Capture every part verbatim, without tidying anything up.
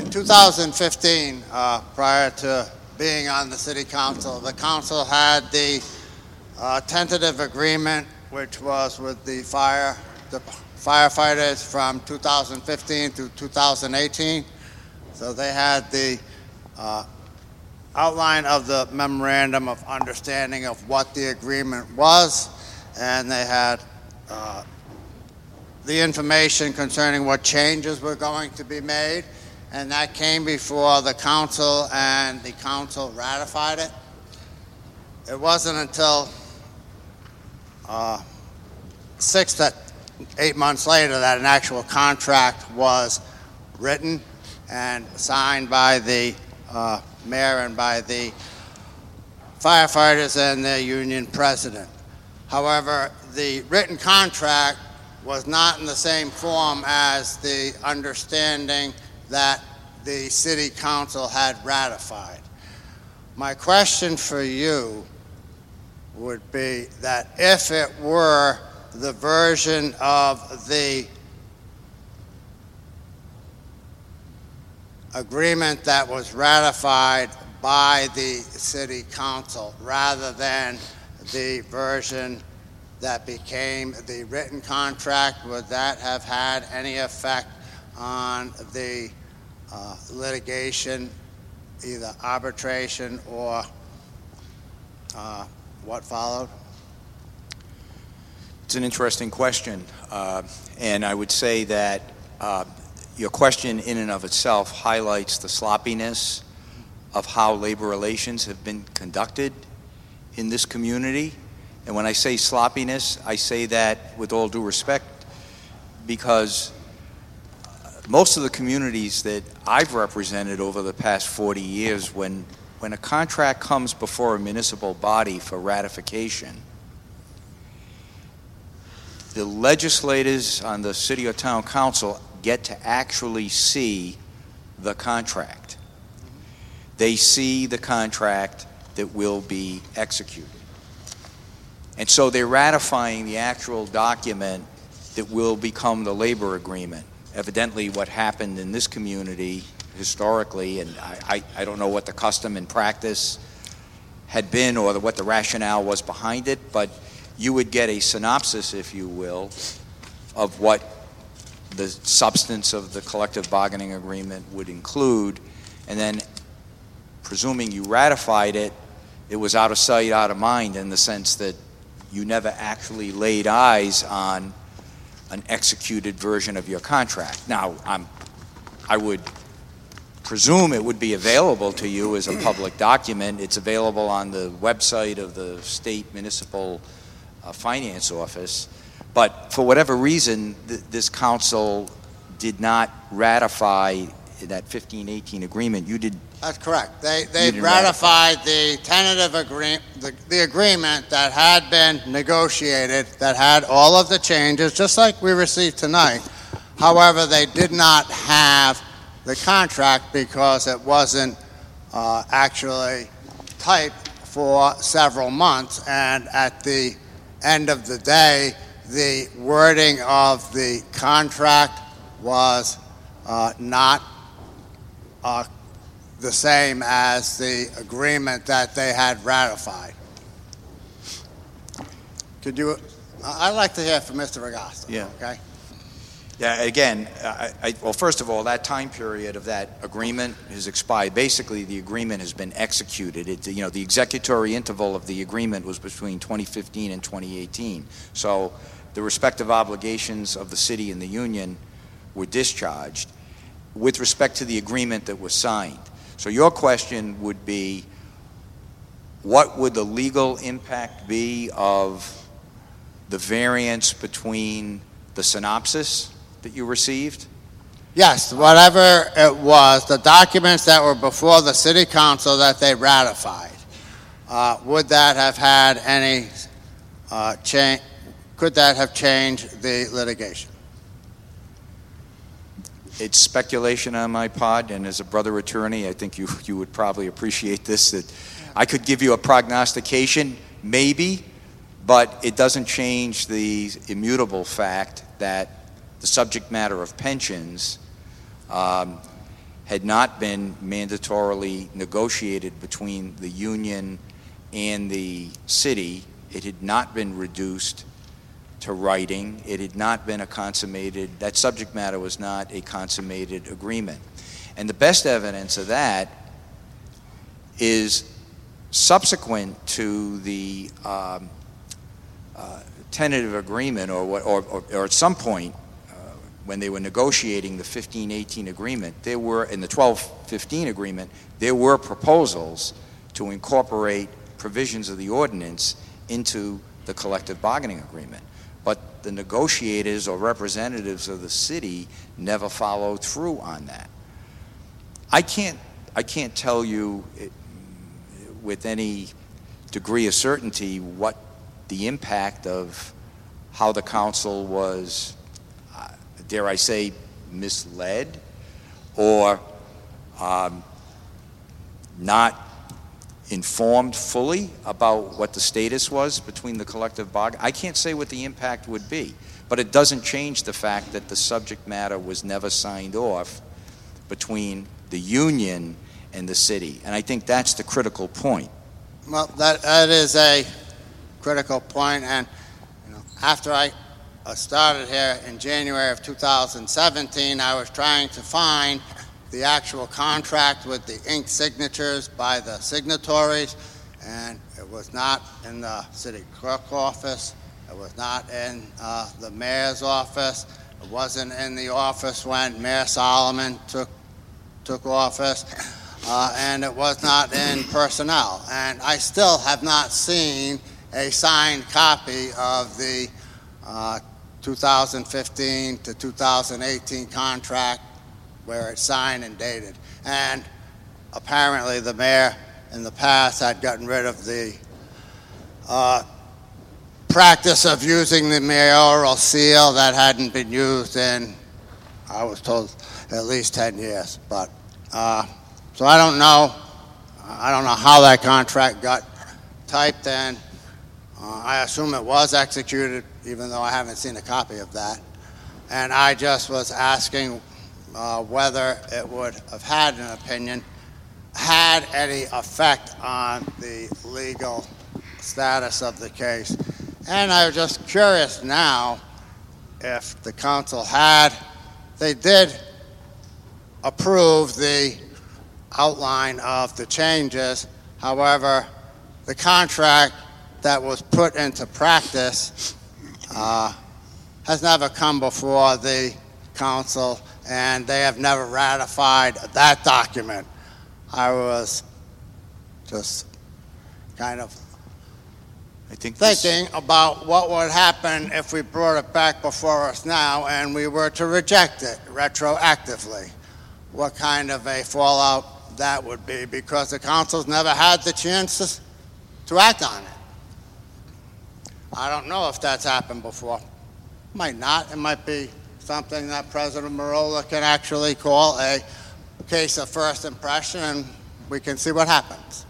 two thousand fifteen, uh, prior to being on the city council, the council had the uh, tentative agreement, which was with the fire, the firefighters from two thousand fifteen to two thousand eighteen. So they had the uh, outline of the memorandum of understanding of what the agreement was, and they had uh, the information concerning what changes were going to be made, and that came before the council, and the council ratified it. It wasn't until uh, six to eight months later that an actual contract was written and signed by the uh, mayor and by the firefighters and their union president. However, the written contract was not in the same form as the understanding that the city council had ratified. My question for you would be that if it were the version of the agreement that was ratified by the city council rather than the version that became the written contract, would that have had any effect on the uh, litigation, either arbitration or uh, what followed? It's an interesting question, uh, and I would say that uh, your question in and of itself highlights the sloppiness of how labor relations have been conducted in this community. And when I say sloppiness, I say that with all due respect, because most of the communities that I've represented over the past forty years, when, when a contract comes before a municipal body for ratification, the legislators on the city or town council get to actually see the contract. They see the contract that will be executed. And so they're ratifying the actual document that will become the labor agreement. Evidently what happened in this community historically, and I, I, I don't know what the custom and practice had been or the, what the rationale was behind it, but you would get a synopsis, if you will, of what the substance of the collective bargaining agreement would include, and then presuming you ratified it, it was out of sight, out of mind, in the sense that you never actually laid eyes on an executed version of your contract. Now, I'm, I would presume it would be available to you as a public document. It's available on the website of the state municipal uh, finance office. But for whatever reason, th this council did not ratify that fifteen eighteen agreement. You did. That's correct. They, they ratified the tentative agreement, the, the agreement that had been negotiated, that had all of the changes, just like we received tonight. However, they did not have the contract because it wasn't uh, actually typed for several months. And at the end of the day, the wording of the contract was uh, not uh, the same as the agreement that they had ratified. Could you, I'd like to hear from Mister Ragasta. Yeah. Okay. Yeah, again, I, I, well, first of all, that time period of that agreement has expired. Basically, the agreement has been executed. It, you know, the executory interval of the agreement was between twenty fifteen and twenty eighteen. So the respective obligations of the city and the union were discharged with respect to the agreement that was signed. So your question would be, what would the legal impact be of the variance between the synopsis that you received? Yes, whatever it was, the documents that were before the city council that they ratified, uh, would that have had any uh, change? Could that have changed the litigation? It's speculation on my part, and as a brother attorney, I think you, you would probably appreciate this, that I could give you a prognostication, maybe, but it doesn't change the immutable fact that the subject matter of pensions um, had not been mandatorily negotiated between the union and the city. It had not been reduced to writing. It had not been a consummated, that subject matter was not a consummated agreement. And the best evidence of that is subsequent to the um, uh, tentative agreement, or, or, or, or at some point uh, when they were negotiating the fifteen eighteen agreement, there were, in the twelve fifteen agreement, there were proposals to incorporate provisions of the ordinance into the collective bargaining agreement. But the negotiators or representatives of the city never followed through on that. I can't, I can't tell you it, with any degree of certainty what the impact of how the council was, uh, dare I say, misled or um, not informed fully about what the status was between the collective bargaining. I can't say what the impact would be, but it doesn't change the fact that the subject matter was never signed off between the union and the city. And I think that's the critical point. Well, that, that is a critical point, and you know, after I uh, started here in January of two thousand seventeen, I was trying to find the actual contract with the ink signatures by the signatories, and it was not in the city clerk office. It was not in uh, the mayor's office. It wasn't in the office when Mayor Solomon took took office, uh, and it was not in personnel. And I still have not seen a signed copy of the uh, two thousand fifteen to two thousand eighteen contract where it's signed and dated. And apparently the mayor in the past had gotten rid of the uh, practice of using the mayoral seal that hadn't been used in, I was told, at least ten years. But uh, so I don't know. I don't know how that contract got typed in. Uh, I assume it was executed, even though I haven't seen a copy of that. And I just was asking uh, whether it would have had an opinion, had any effect on the legal status of the case. And I was just curious now if the council had, they did approve the outline of the changes. However, the contract that was put into practice uh, has never come before the council, and they have never ratified that document. I was just kind of I think thinking this, about what would happen if we brought it back before us now and we were to reject it retroactively. What kind of a fallout that would be, because the council's never had the chance to, to act on it. I don't know if that's happened before. Might not. It might be something that President Merola can actually call a case of first impression, and we can see what happens.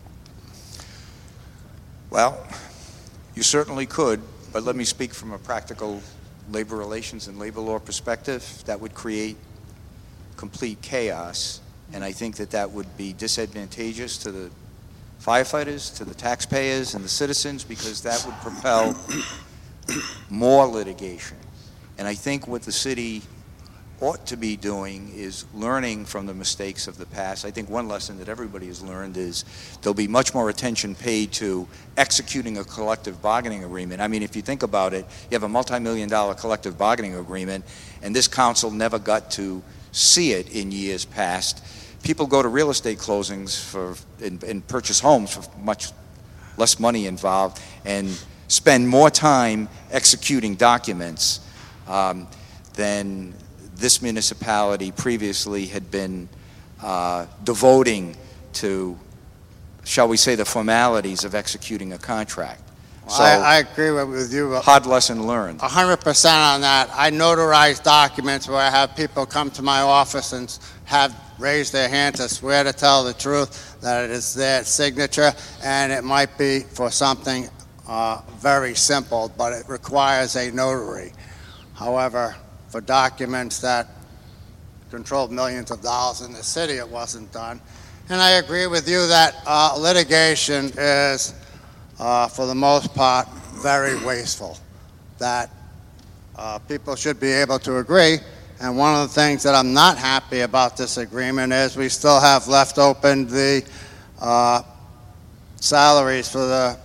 well, you certainly could, but let me speak from a practical labor relations and labor law perspective. That would create complete chaos, and I think that that would be disadvantageous to the firefighters, to the taxpayers, and the citizens, because that would propel more litigation. And I think what the city ought to be doing is learning from the mistakes of the past. I think one lesson that everybody has learned is there'll be much more attention paid to executing a collective bargaining agreement. I mean, if you think about it, you have a multi-million dollar collective bargaining agreement, and this council never got to see it in years past. People go to real estate closings for and, and purchase homes for much less money involved and spend more time executing documents um, than this municipality previously had been uh, devoting to, shall we say, the formalities of executing a contract. Well, So I, I agree with you. hard lesson learned. one hundred percent on that. I notarize documents where I have people come to my office and have raised their hand to swear to tell the truth that it is their signature, and it might be for something uh, very simple, but it requires a notary. However, for documents that controlled millions of dollars in the city, it wasn't done. And I agree with you that uh, litigation is, uh, for the most part, very wasteful, that uh, people should be able to agree. And one of the things that I'm not happy about this agreement is we still have left open the uh, salaries for the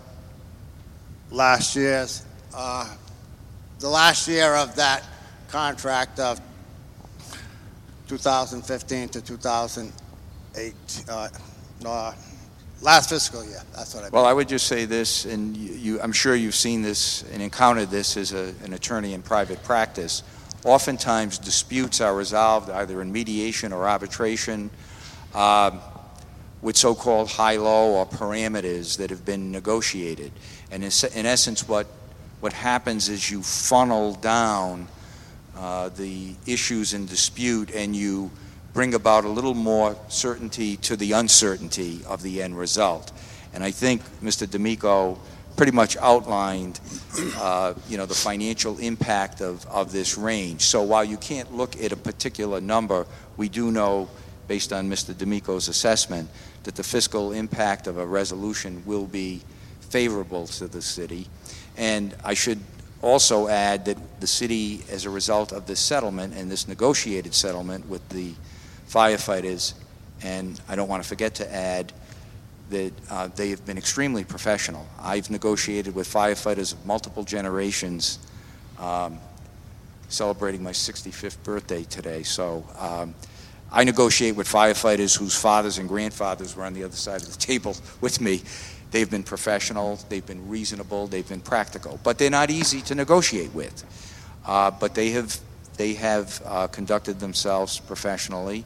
last year's, uh, the last year of that contract of two thousand fifteen to two thousand eight, uh, uh, last fiscal year. That's what I mean. Well, I would just say this, and you, you, I'm sure you've seen this and encountered this as a, an attorney in private practice. Oftentimes, disputes are resolved either in mediation or arbitration uh, with so-called high-low or parameters that have been negotiated. And in, in essence, what what happens is you funnel down uh, the issues in dispute, and you bring about a little more certainty to the uncertainty of the end result. And I think Mister D'Amico pretty much outlined, uh, you know, the financial impact of, of this range. So while you can't look at a particular number, we do know, based on Mister D'Amico's assessment, that the fiscal impact of a resolution will be favorable to the city. And I should also add that the city, as a result of this settlement and this negotiated settlement with the firefighters, and I don't want to forget to add that uh, they have been extremely professional. I've negotiated with firefighters of multiple generations, um, celebrating my sixty-fifth birthday today. So um, I negotiate with firefighters whose fathers and grandfathers were on the other side of the table with me. They've been professional, they've been reasonable, they've been practical, but they're not easy to negotiate with. Uh, but they have, they have uh, conducted themselves professionally,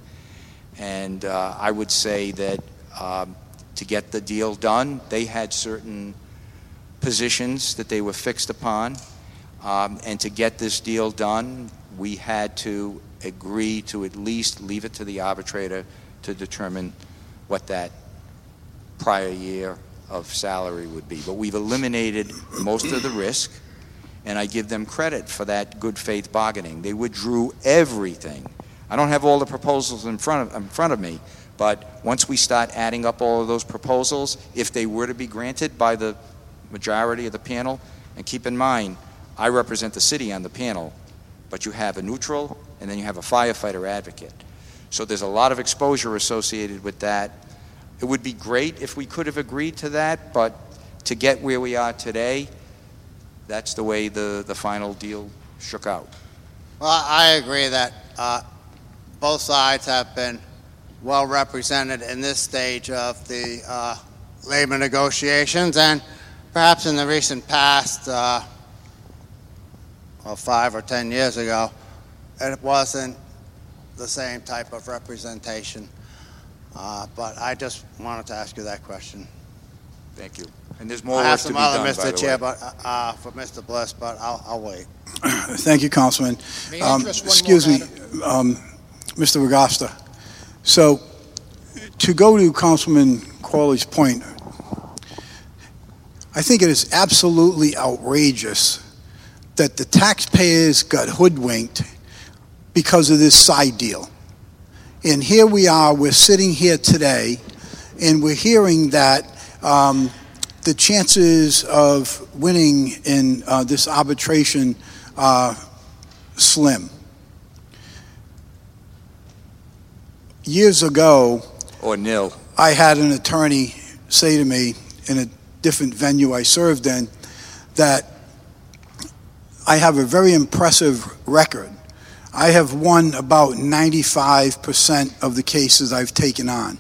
and uh, I would say that um, to get the deal done, they had certain positions that they were fixed upon, um, and to get this deal done, we had to agree to at least leave it to the arbitrator to determine what that prior year of salary would be. But we've eliminated most of the risk, and I give them credit for that good faith bargaining. They withdrew everything. I don't have all the proposals in front of, in front of me, but once we start adding up all of those proposals, if they were to be granted by the majority of the panel, and keep in mind, I represent the city on the panel, but you have a neutral and then you have a firefighter advocate. So there's a lot of exposure associated with that. It would be great if we could have agreed to that, but to get where we are today, that's the way the, the final deal shook out. Well, I agree that uh, both sides have been well represented in this stage of the uh, labor negotiations, and perhaps in the recent past, uh, well, five or ten years ago, it wasn't the same type of representation. Uh, but I just wanted to ask you that question. Thank you. And there's more I work have to some be other, done, Mister by the Chair, way. but uh, for Mister Bliss, but I'll, I'll wait. Thank you, Councilman. May I Um, address one excuse more me, um, Mister Regasta. So, to go to Councilman Corley's point, I think it is absolutely outrageous that the taxpayers got hoodwinked because of this side deal. And here we are, we're sitting here today, and we're hearing that um, the chances of winning in uh, this arbitration are slim. Years ago, Or nil. I had an attorney say to me in a different venue I served in that I have a very impressive record. I have won about ninety-five percent of the cases I've taken on.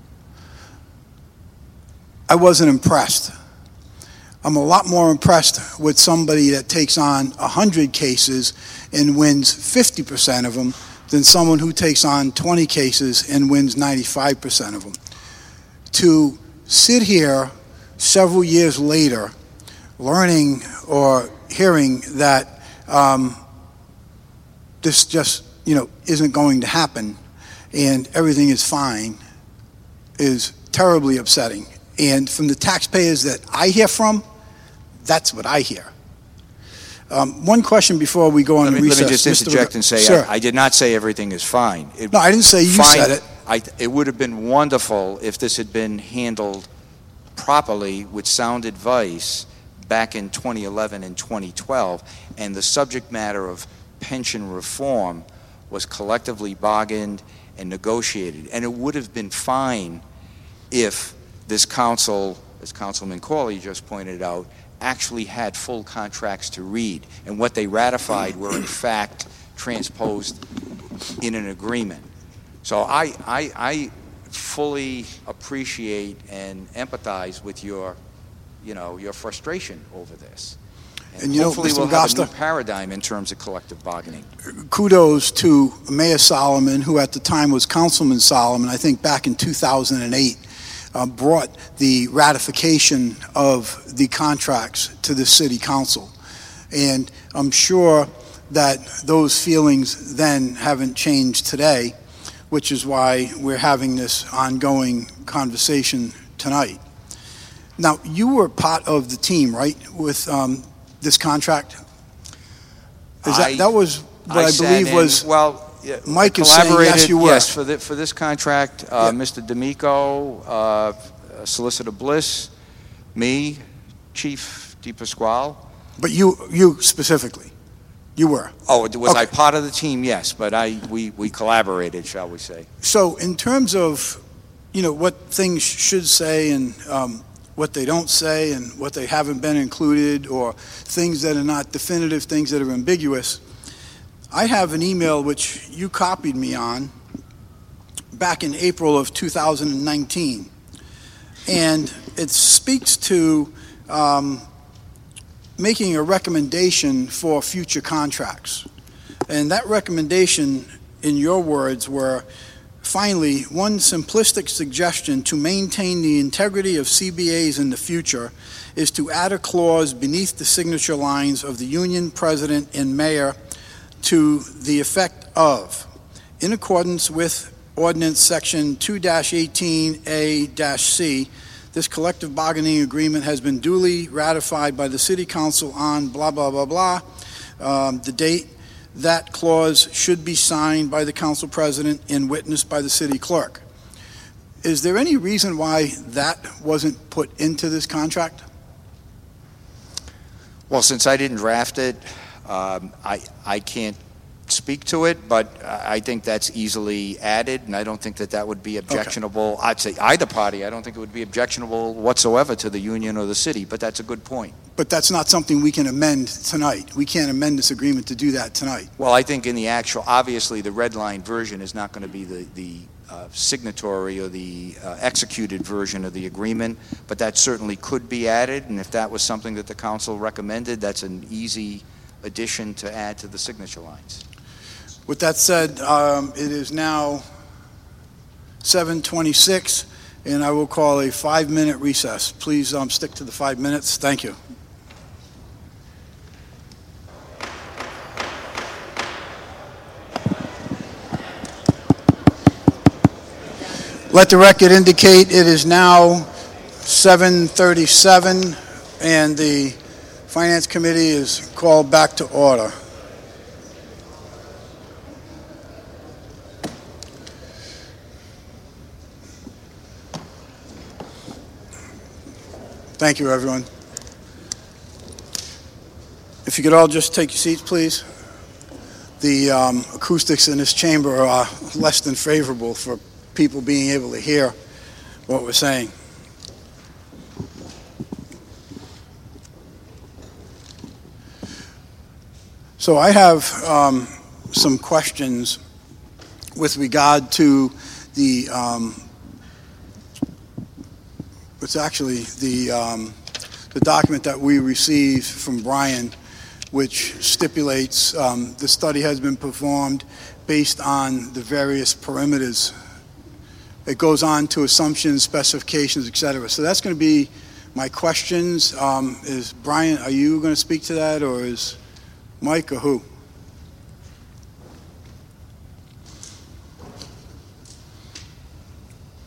I wasn't impressed. I'm a lot more impressed with somebody that takes on one hundred cases and wins fifty percent of them than someone who takes on twenty cases and wins ninety-five percent of them. To sit here several years later learning or hearing that um, this just, you know, isn't going to happen and everything is fine is terribly upsetting. And from the taxpayers that I hear from, that's what I hear. Um, One question before we go on Let me, recess. let me just Mister interject Rega- and say, Sir. I, I did not say everything is fine. It, No, I didn't say you fine- said it. I, it would have been wonderful if this had been handled properly with sound advice back in twenty eleven and twenty twelve, and the subject matter of pension reform was collectively bargained and negotiated. And it would have been fine if this council, as Councilman Corley just pointed out, actually had full contracts to read, and what they ratified were in fact transposed in an agreement. So I, I, I fully appreciate and empathize with your, you know, your frustration over this. And, And you know, hopefully Mister we'll have a new Augusta- paradigm in terms of collective bargaining. Kudos to Mayor Solomon, who at the time was Councilman Solomon, I think back in two thousand eight, uh, brought the ratification of the contracts to the city council. And I'm sure that those feelings then haven't changed today, which is why we're having this ongoing conversation tonight. Now, you were part of the team, right, with um, this contract? Is I- that, that was what I, sat believe in- was, well, yeah, Mike is saying, yes, collaborated, you were. Yes, for, the, for this contract, uh, Yeah. Mister D'Amico, uh, Solicitor Bliss, me, Chief DePasquale. but you, you specifically, you were. Oh, was I Okay. part of the team? Yes, but I we, we collaborated, shall we say. So in terms of, you know, what things should say and um, what they don't say and what they haven't been included, or things that are not definitive, things that are ambiguous, I have an email which you copied me on back in April of two thousand nineteen. And it speaks to um, making a recommendation for future contracts. And that recommendation, in your words, were, finally, one simplistic suggestion to maintain the integrity of C B As in the future is to add a clause beneath the signature lines of the union president and mayor to the effect of, in accordance with Ordinance Section two eighteen A C, this collective bargaining agreement has been duly ratified by the City Council on blah, blah, blah, blah. Um, the date, that clause should be signed by the council president and witnessed by the city clerk. Is there any reason why that wasn't put into this contract? Well, since I didn't draft it, um, I I can't speak to it, but I think that's easily added, and I don't think that that would be objectionable. I'd say either party. I don't think it would be objectionable whatsoever to the union or the city, but that's a good point. But that's not something we can amend tonight. We can't amend this agreement to do that tonight. Well, I think in the actual, obviously, the red line version is not going to be the, the uh, signatory or the uh, executed version of the agreement, but that certainly could be added, and if that was something that the council recommended, that's an easy addition to add to the signature lines. With that said, um, it is now seven twenty-six, and I will call a five-minute recess. Please um, stick to the five minutes. Thank you. Let the record indicate it is now seven thirty-seven, and the Finance Committee is called back to order. Thank you, everyone. If you could all just take your seats, please. The um, acoustics in this chamber are less than favorable for people being able to hear what we're saying. So I have um, some questions with regard to the um, it's actually the um, the document that we received from Brian, which stipulates um, the study has been performed based on the various parameters. It goes on to assumptions, specifications, et cetera. So that's going to be my questions. Um, is Brian, are you going to speak to that, or is Mike, or who?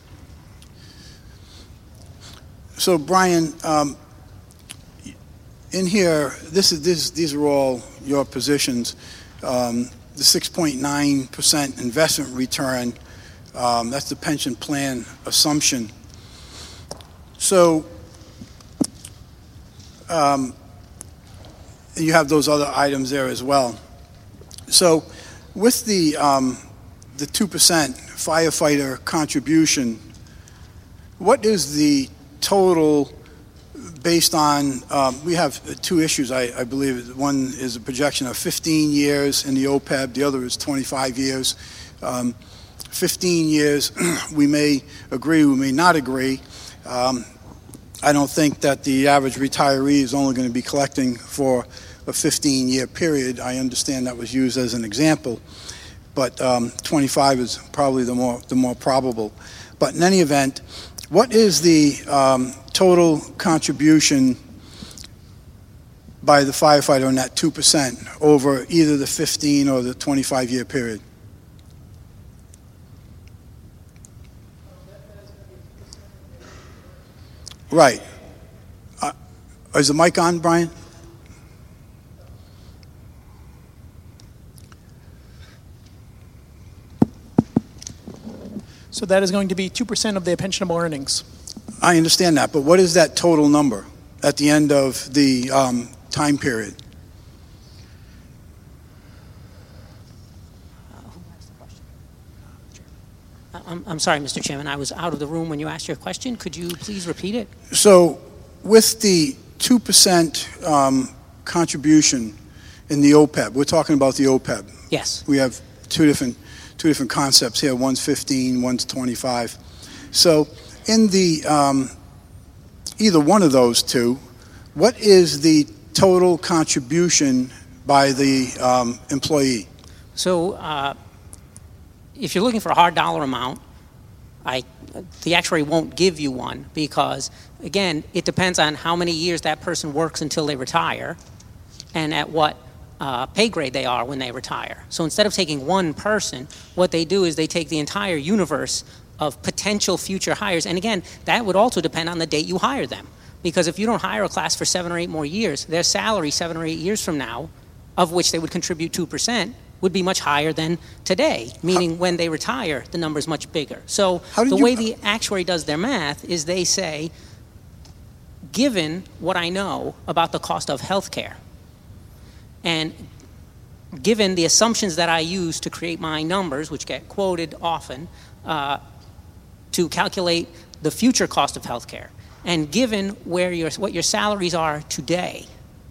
So, Brian, um, in here, this is this, these are all your positions. Um, the six point nine percent investment return, um, that's the pension plan assumption. So um, you have those other items there as well. So with the um, the two percent firefighter contribution, what is the total based on, um, we have two issues, I, I believe. One is a projection of fifteen years in the O P E B, the other is twenty-five years. Um, fifteen years, we may agree, we may not agree. Um, I don't think that the average retiree is only going to be collecting for a fifteen-year period. I understand that was used as an example, but um, twenty-five is probably the more the more probable. But in any event, what is the um, total contribution by the firefighter on that two percent over either the fifteen or the twenty-five-year period? Right. Uh, is the mic on, Brian? So that is going to be two percent of their pensionable earnings. I understand that, but what is that total number at the end of the um, time period? Uh, who asked the question? Uh, I'm, I'm sorry, Mister Chairman. I was out of the room when you asked your question. Could you please repeat it? So with the two percent um, contribution in the O P E B, we're talking about the O P E B. Yes. We have two different two different concepts here. One's fifteen, one's twenty-five. So in the um, either one of those two, what is the total contribution by the um, employee? So uh, if you're looking for a hard dollar amount, I, the actuary won't give you one because, again, it depends on how many years that person works until they retire and at what uh, pay grade they are when they retire. So instead of taking one person, what they do is they take the entire universe of potential future hires. And again, that would also depend on the date you hire them. Because if you don't hire a class for seven or eight more years, their salary seven or eight years from now, of which they would contribute two percent, would be much higher than today, meaning how, when they retire, the number is much bigger. So the you, way the actuary does their math is they say, given what I know about the cost of health care, and given the assumptions that I use to create my numbers, which get quoted often, uh, to calculate the future cost of health care, and given where your, what your salaries are today,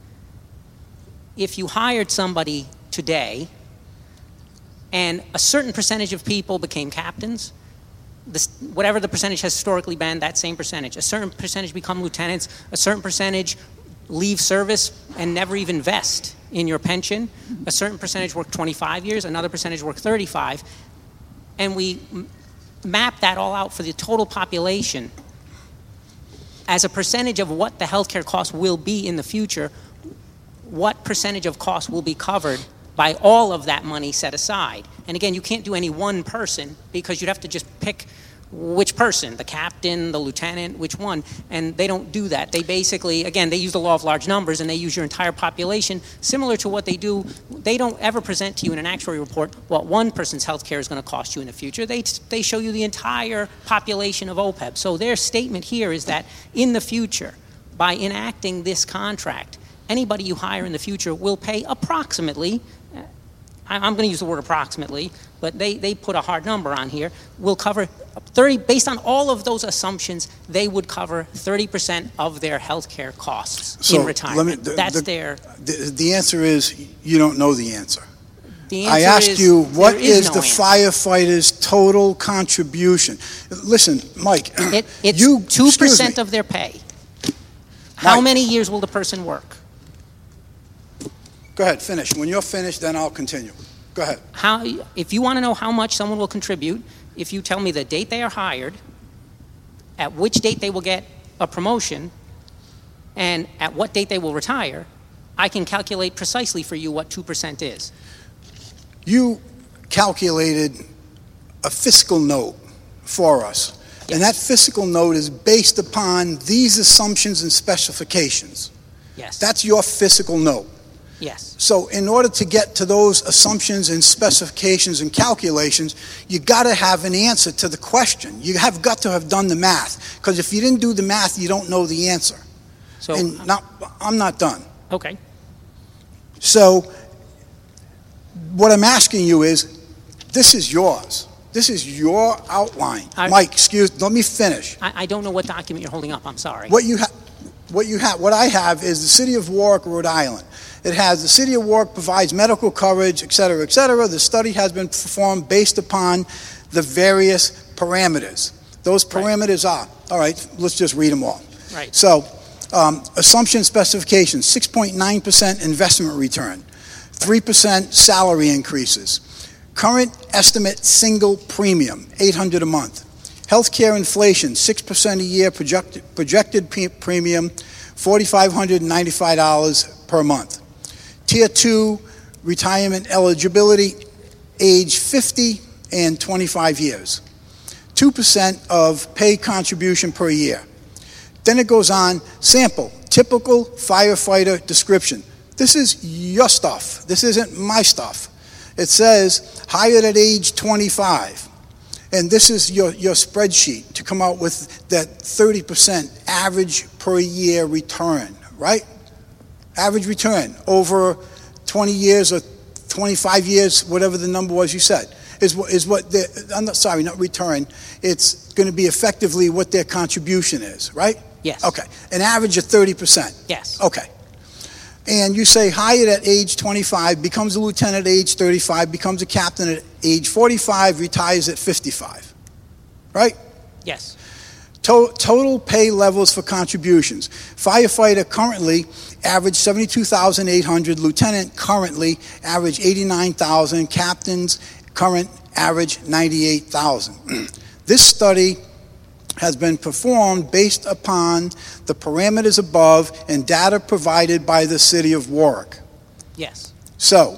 if you hired somebody today and a certain percentage of people became captains, this, whatever the percentage has historically been, that same percentage. A certain percentage become lieutenants, a certain percentage leave service and never even vest in your pension, a certain percentage work twenty-five years, another percentage work thirty-five, and we map that all out for the total population as a percentage of what the healthcare cost will be in the future. What percentage of cost will be covered by all of that money set aside? And again, you can't do any one person because you'd have to just pick which person, the captain, the lieutenant, which one, and they don't do that. They basically, again, they use the law of large numbers and they use your entire population, similar to what they do. They don't ever present to you in an actuary report what one person's health care is going to cost you in the future. They, they show you the entire population of O P E B. So their statement here is that in the future, by enacting this contract, anybody you hire in the future will pay approximately, I'm going to use the word approximately, but they, they put a hard number on here, will cover thirty, based on all of those assumptions, they would cover thirty percent of their health care costs so in retirement. Let me, the, That's the, their... The, the answer is you don't know the answer. The answer I asked is, you, what is, is no the answer. firefighter's total contribution? Listen, Mike, It, it's you, two percent excuse me. of their pay. How Mike. many years will the person work? Go ahead, finish. When you're finished, then I'll continue. Go ahead. How, if you want to know how much someone will contribute, if you tell me the date they are hired, at which date they will get a promotion, and at what date they will retire, I can calculate precisely for you what two percent is. You calculated a fiscal note for us, yes. And that fiscal note is based upon these assumptions and specifications. Yes. That's your physical note. Yes. So in order to get to those assumptions and specifications and calculations, you got to have an answer to the question. You have got to have done the math, because if you didn't do the math, you don't know the answer. So, And not, I'm not done. okay. So what I'm asking you is, this is yours. This is your outline. I- Mike, excuse, let me finish. I, I don't know what document you're holding up. I'm sorry. What you have, what you have, what I have is the City of Warwick, Rhode Island. It has the City of Warwick provides medical coverage, et cetera, et cetera. The study has been performed based upon the various parameters. Those Right. parameters are, all right, let's just read them all. Right. So, um, assumption specifications, six point nine percent investment return, three percent salary increases, current estimate single premium, eight hundred dollars a month, healthcare inflation, six percent a year, projected, projected pre- premium, four thousand five hundred ninety-five dollars per month. Tier two retirement eligibility, age fifty and twenty-five years. two percent of pay contribution per year. Then it goes on, sample, typical firefighter description. This is your stuff. This isn't my stuff. It says hired at age twenty-five. And this is your, your spreadsheet to come out with that thirty percent average per year return, right? Average return over twenty years or twenty-five years, whatever the number was you said, is what, is what the, I'm not, sorry, not return, it's going to be effectively what their contribution is, right? Yes. Okay, an average of thirty percent. Yes. Okay. And you say hired at age twenty-five, becomes a lieutenant at age thirty-five, becomes a captain at age forty-five, retires at fifty-five, right? Yes. To- total pay levels for contributions. Firefighter currently average seventy-two thousand eight hundred, lieutenant currently average eighty-nine thousand, captains current average ninety-eight thousand. This study has been performed based upon the parameters above and data provided by the City of Warwick. Yes. So,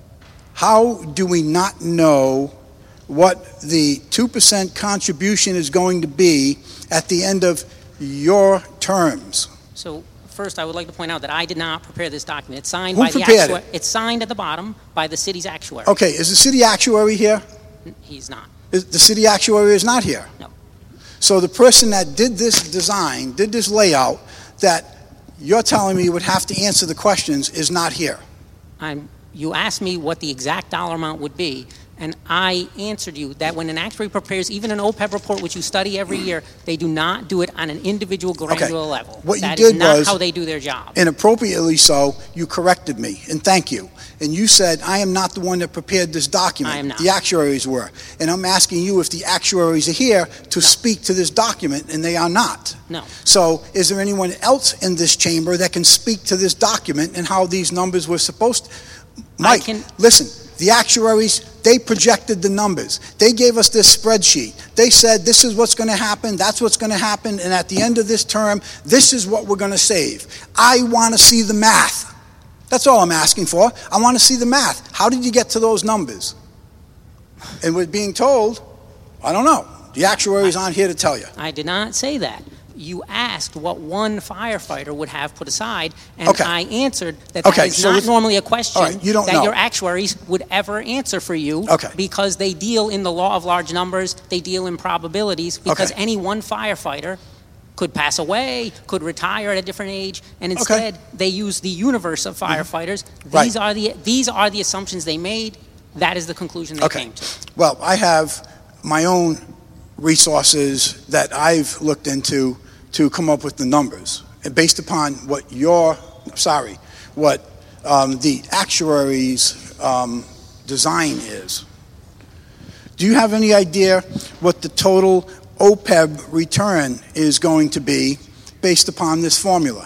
how do we not know what the two percent contribution is going to be at the end of your terms? So first, I would like to point out that I did not prepare this document. It's signed Who by the prepared actuary. it? It's signed at the bottom by the city's actuary. Okay, is the city actuary here? He's not. Is- The city actuary is not here. No. So the person that did this design, did this layout, that you're telling me would have to answer the questions is not here. I'm, you asked me what the exact dollar amount would be, and I answered you that when an actuary prepares even an O P E B report, which you study every year, they do not do it on an individual granular level. What you That is did not was- how they do their job. And appropriately so, you corrected me, and thank you. And you said, I am not the one that prepared this document. I am not. The actuaries were. And I'm asking you if the actuaries are here to speak to this document, and they are not. No. So is there anyone else in this chamber that can speak to this document and how these numbers were supposed to? Mike, can- listen, the actuaries, they projected the numbers. They gave us this spreadsheet. They said, this is what's going to happen, that's what's going to happen, and at the end of this term, this is what we're going to save. I want to see the math. That's all I'm asking for. I want to see the math. How did you get to those numbers? And we're being told, I don't know. The actuaries aren't here to tell you. I did not say that. You asked what one firefighter would have put aside, and Okay. I answered that that Okay, is so not let's- normally a question all right, you don't that know. your actuaries would ever answer for you Okay. because they deal in the law of large numbers, they deal in probabilities, because Okay. any one firefighter could pass away, could retire at a different age, and Okay. instead they use the universe of firefighters. Right. These are the these are the assumptions they made. That is the conclusion they Okay. came to. Well, I have my own resources that I've looked into to come up with the numbers. And based upon what your, sorry, what um, the actuary's um, design is. Do you have any idea what the total O P E B return is going to be based upon this formula?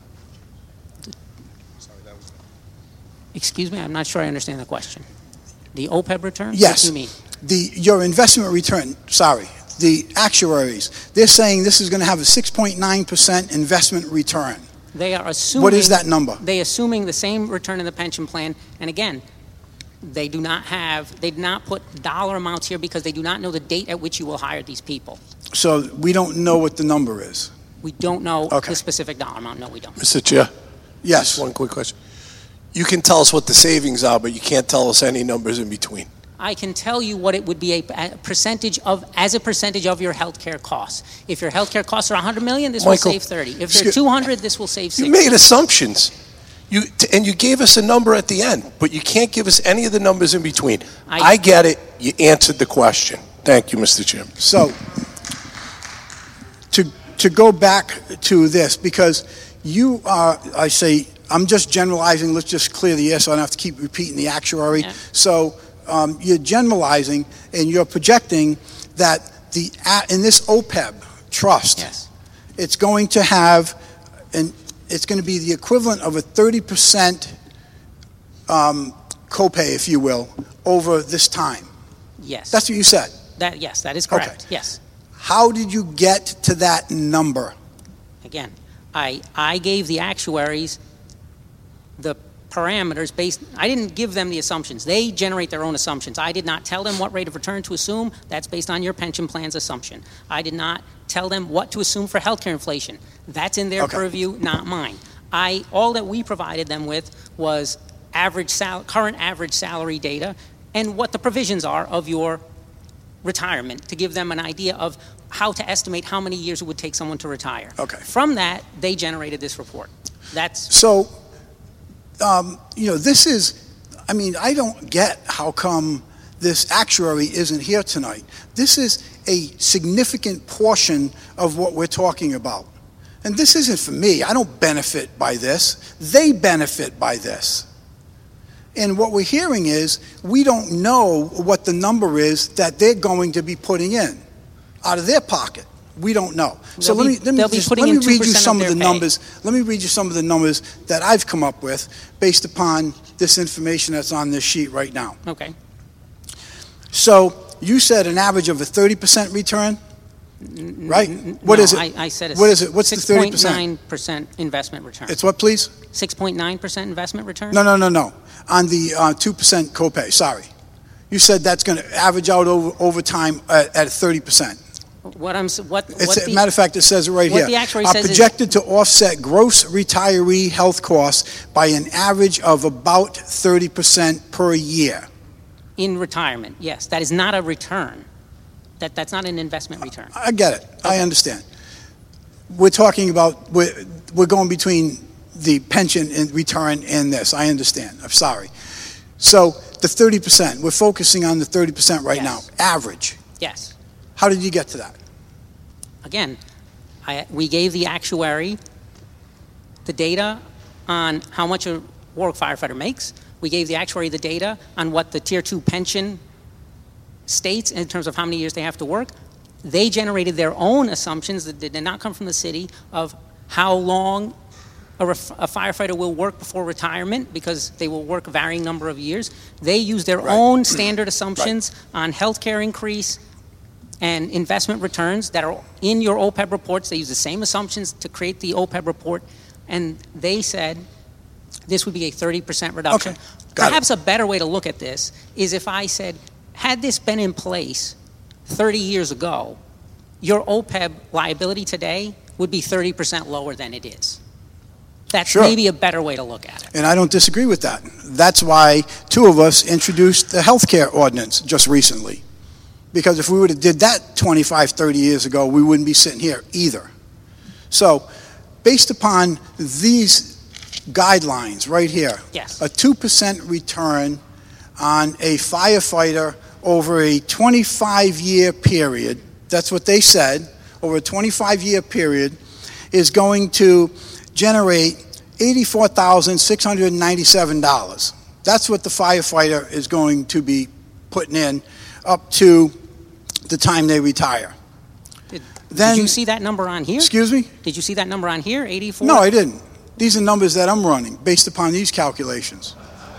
Excuse me, I'm not sure I understand the question. The O P E B return? Yes. What do you mean? The, your investment return, sorry, the actuaries, they're saying this is going to have a six point nine percent investment return. They are assuming. What is that number? They assuming the same return in the pension plan, and again, they do not have, they did not put dollar amounts here because they do not know the date at which you will hire these people. So we don't know what the number is. We don't know Okay. the specific dollar amount. No, we don't. Mister Chair, Yes. Just one quick question. You can tell us what the savings are, but you can't tell us any numbers in between. I can tell you what it would be a, a percentage of, as a percentage of your health care costs. If your health care costs are one hundred million dollars, this Michael, will save thirty. If they're excuse- two hundred, this will save sixty. You made assumptions. You, t- and you gave us a number at the end, but you can't give us any of the numbers in between. I, I- I get it. You answered the question. Thank you, Mister Chairman. So, to, to go back to this, because you are, I say, I'm just generalizing, let's just clear the air so I don't have to keep repeating the actuary. Yeah. So, um, you're generalizing and you're projecting that the, a- in this O P E B trust, Yes. it's going to have, and it's going to be the equivalent of a thirty percent um, copay, if you will, over this time. Yes. That's what you said. That, yes, that is correct. Okay. Yes. How did you get to that number? Again, I, I gave the actuaries the parameters based, I didn't give them the assumptions. They generate their own assumptions. I did not tell them what rate of return to assume. That's based on your pension plan's assumption. I did not tell them what to assume for healthcare inflation. That's in their Okay. purview, not mine. I, all that we provided them with was average sal- current average salary data and what the provisions are of your retirement to give them an idea of how to estimate how many years it would take someone to retire. Okay. From that, they generated this report. That's So, um, you know, this is, I mean, I don't get how come this actuary isn't here tonight. This is a significant portion of what we're talking about. And this isn't for me. I don't benefit by this. They benefit by this. And what we're hearing is we don't know what the number is that they're going to be putting in out of their pocket. We don't know. So They'll let be- me let me they'll be just, putting let me in read you two percent some of of the their pay. numbers. Let me read you some of the numbers that I've come up with based upon this information that's on this sheet right now. okay. So you said an average of a thirty percent return, right? What No, is it? I, I said a What is it? What's the thirty six point percent? nine percent investment return. It's what, please? six point nine percent investment return? No, no, no, no. On the uh, two percent copay, sorry. You said that's going to average out over, over time at, at thirty percent. What I'm, s- what, It's, what a the, matter of fact, it says it right what here. the actuary Are says is- projected to offset gross retiree health costs by an average of about thirty percent per year. in retirement, yes. That is not a return. That, that's not an investment return. I get it. I Okay. understand. We're talking about, we're, we're going between the pension and return and this. I understand. I'm sorry. So the thirty percent, we're focusing on the thirty percent right Yes. now, average. Yes. How did you get to that? Again, I, we gave the actuary the data on how much a Warwick firefighter makes. We gave the actuary the data on what the tier two pension states in terms of how many years they have to work. They generated their own assumptions that did not come from the city of how long a, ref, a firefighter will work before retirement because they will work a varying number of years. They use their Right. own standard assumptions on healthcare increase and investment returns that are in your O P E B reports. They use the same assumptions to create the O P E B report, and they said this would be a thirty percent reduction. Okay, got it. Perhaps a better way to look at this is if I said, had this been in place thirty years ago, your O P E B liability today would be thirty percent lower than it is. That's Sure. maybe a better way to look at it. And I don't disagree with that. That's why two of us introduced the healthcare ordinance just recently. Because if we would have did that twenty-five, thirty years ago, we wouldn't be sitting here either. So, based upon these guidelines right here, Yes. a two percent return on a firefighter over a twenty-five year period, that's what they said, over a twenty-five year period, is going to generate eighty-four thousand six hundred ninety-seven dollars. That's what the firefighter is going to be putting in up to the time they retire. Did, Then- did you see that number on here? Excuse me? Did you see that number on here, eighty-four? No, I didn't. These are numbers that I'm running based upon these calculations.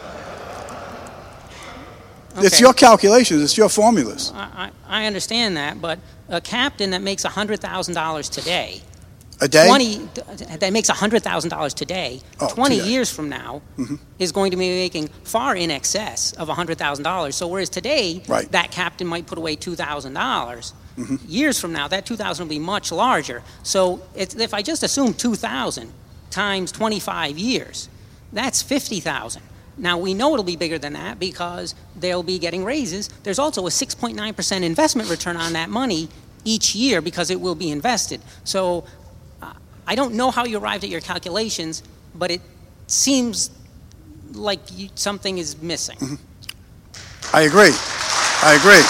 It's Okay. your calculations, it's your formulas. I, I I understand that, but a captain that makes one hundred thousand dollars today, A day? twenty that makes one hundred thousand dollars today, Oh, twenty today. years from now, Mhm. is going to be making far in excess of one hundred thousand dollars. So whereas today, Right. that captain might put away two thousand dollars, Mhm. years from now, that two thousand dollars will be much larger. So it's, if I just assume two thousand dollars times twenty-five years, that's fifty thousand. Now, we know it'll be bigger than that because they'll be getting raises. There's also a six point nine percent investment return on that money each year because it will be invested. So uh, I don't know how you arrived at your calculations, but it seems like you, something is missing. Mm-hmm. I agree. I agree.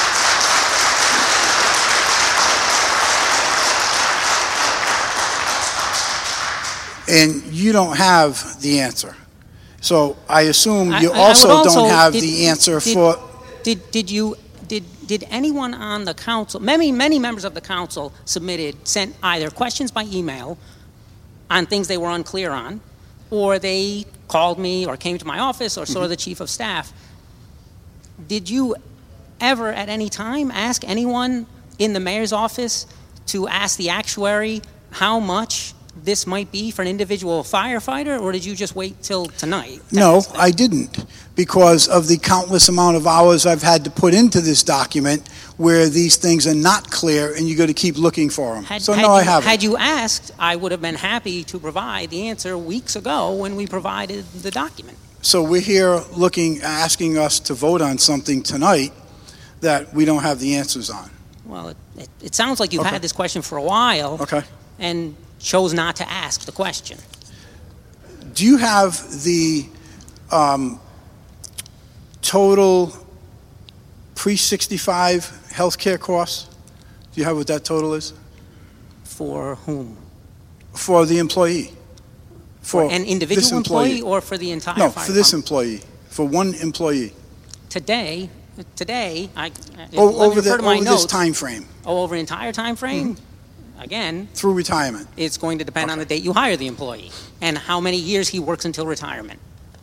And you don't have the answer. So I assume you I- I would also, also- don't have did- the answer did- for... Did, did you, did, did anyone on the council, many, many members of the council submitted, sent either questions by email on things they were unclear on, or they called me or came to my office or saw Mm-hmm. the chief of staff. Did you ever at any time ask anyone in the mayor's office to ask the actuary how much this might be for an individual firefighter, or did you just wait till tonight? to No, ask that? I didn't, because of the countless amount of hours I've had to put into this document where these things are not clear and you got to keep looking for them. Had, So had no, you, I haven't. Had you asked, I would have been happy to provide the answer weeks ago when we provided the document. So we're here looking, asking us to vote on something tonight that we don't have the answers on. Well, it, it, it sounds like you've Okay. had this question for a while Okay. and chose not to ask the question. Do you have the um, total pre sixty-five healthcare costs? Do you have what that total is? For whom? For the employee? For An this individual employee or for the entire No, fire for this department? employee, for one employee. Today, today, I, if O- let me Over, refer the, to my over notes, this time frame, oh, over an entire time frame, Mm-hmm. again, through retirement. it's going to depend on the date you hire the employee and how many years he works until retirement.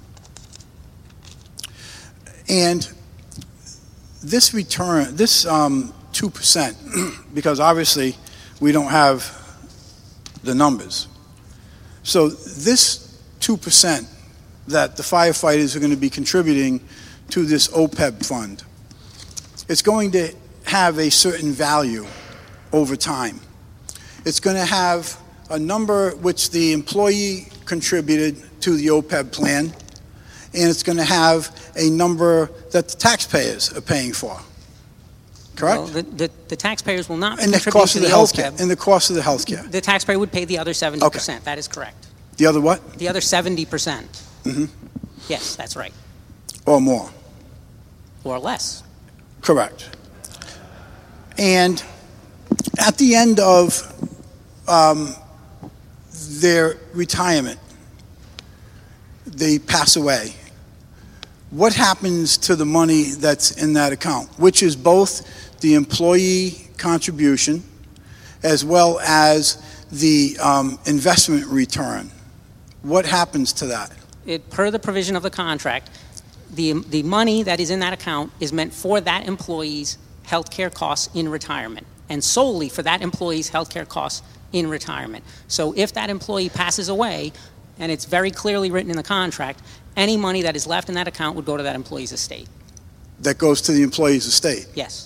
And this return, this um, two percent, because obviously we don't have the numbers. So this two percent that the firefighters are going to be contributing to this O P E B fund, it's going to have a certain value over time. It's going to have a number which the employee contributed to the O P E B plan, and it's going to have a number that the taxpayers are paying for. Correct? Well, the, the, the taxpayers will not And the contribute cost to of the the health O P E care, B. and the cost of the health care. The taxpayer would pay the other seventy percent. That is correct. The other what? The other seventy percent. Mhm. Yes, that's right. Or more. Or less. Correct. And at the end of um, their retirement, they pass away. What happens to the money that's in that account, which is both the employee contribution as well as the um, investment return? What happens to that? It, per the provision of the contract, the, the money that is in that account is meant for that employee's health care costs in retirement, and solely for that employee's health care costs in retirement. So if that employee passes away, and it's very clearly written in the contract, any money that is left in that account would go to that employee's estate. That goes to the employee's estate, Yes.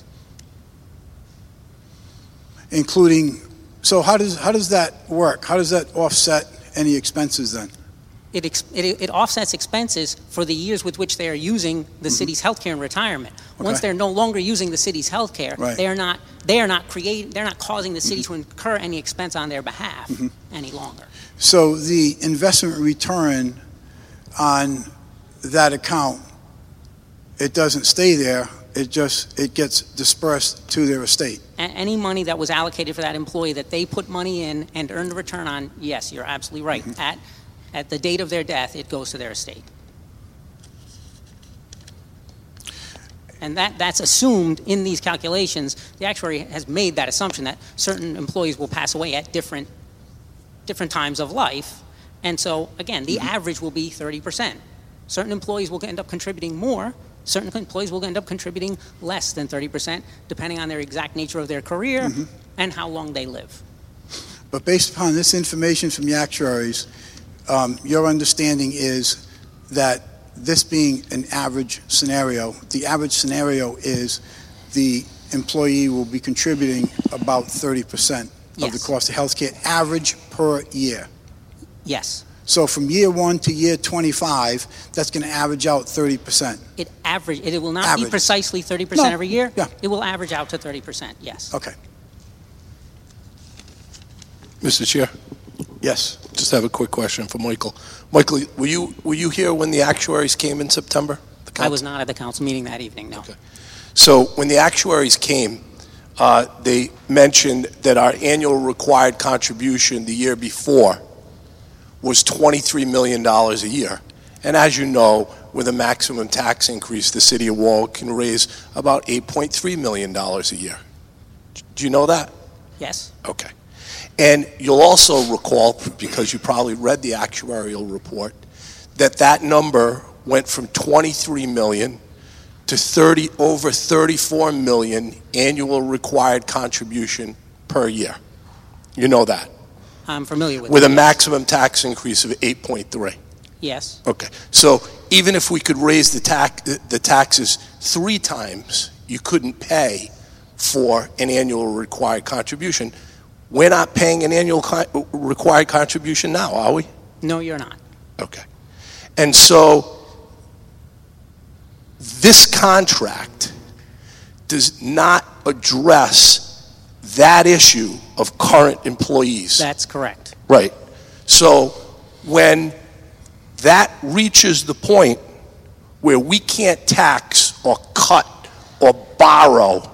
including, so how does, how does that work? How does that offset any expenses then? It, ex- it, it offsets expenses for the years with which they are using the city's health care in retirement. Once Okay. they're no longer using the city's health care, Right. they are not they are not creating they're not causing the city to incur any expense on their behalf any longer. So the investment return on that account, it doesn't stay there, it just, it gets dispersed to their estate. A- any money that was allocated for that employee that they put money in and earned a return on, yes, you're absolutely right. At at the date of their death, it goes to their estate. And that, that's assumed in these calculations. The actuary has made that assumption that certain employees will pass away at different, different times of life. And so, again, the average will be thirty percent. Certain employees will end up contributing more. Certain employees will end up contributing less than thirty percent, depending on their exact nature of their career and how long they live. But based upon this information from the actuaries, um, your understanding is that this being an average scenario, the average scenario is the employee will be contributing about thirty percent of the Yes. cost of health care, average per year. Yes. So from year one to year twenty-five, that's going to average out thirty percent. It average, it will not Average. be precisely thirty percent No, every year. yeah. It will average out to thirty percent, yes. Okay. Mister Chair, Yes. just have a quick question for Michael. Michael, were you, were you here when the actuaries came in September? The I was council? not at the council meeting that evening, no. Okay. So when the actuaries came, uh, they mentioned that our annual required contribution the year before was twenty-three million dollars a year. And as you know, with a maximum tax increase, the city of Warwick can raise about eight point three million dollars a year. Do you know that? Yes, Okay. And you'll also recall, because you probably read the actuarial report, that that number went from twenty-three million to thirty, over thirty-four million annual required contribution per year. You know that, I'm familiar with with it, a yes. maximum tax increase of eight point three. Yes, Okay, so even if we could raise the tax, the taxes three times, you couldn't pay for an annual required contribution. We're not paying an annual co- required contribution now, are we? no, you're not. Okay. And so this contract does not address that issue of current employees. That's correct. Right. So when that reaches the point where we can't tax or cut or borrow,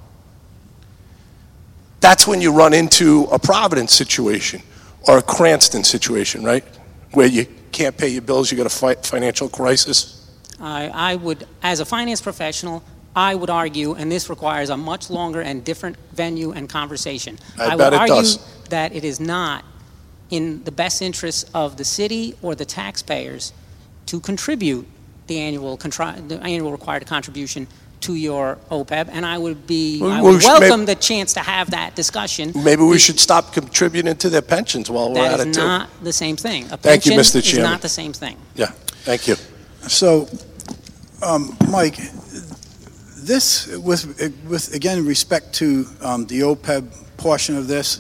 that's when you run into a Providence situation or a Cranston situation, right? Where you can't pay your bills, you got a fi- financial crisis. I, I would, as a finance professional, I would argue, and this requires a much longer and different venue and conversation. I would bet it argue does. that it is not in the best interest of the city or the taxpayers to contribute the annual, contri- the annual required contribution to your O P E B, and I would be, Well, I we would should welcome may- the chance to have that discussion. Maybe we should stop contributing to their pensions while we're at That it is too. not the same thing. A Thank you, pension Mister is Chairman. not the same thing. Yeah, thank you. So, um, Mike, this, with, with, again, respect to um, the O P E B portion of this,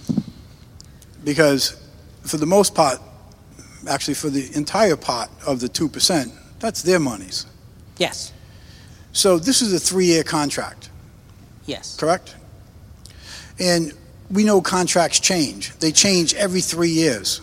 because for the most part, actually for the entire part of the two percent, that's their monies. Yes, So this is a three-year contract, yes. correct? And we know contracts change. They change every three years.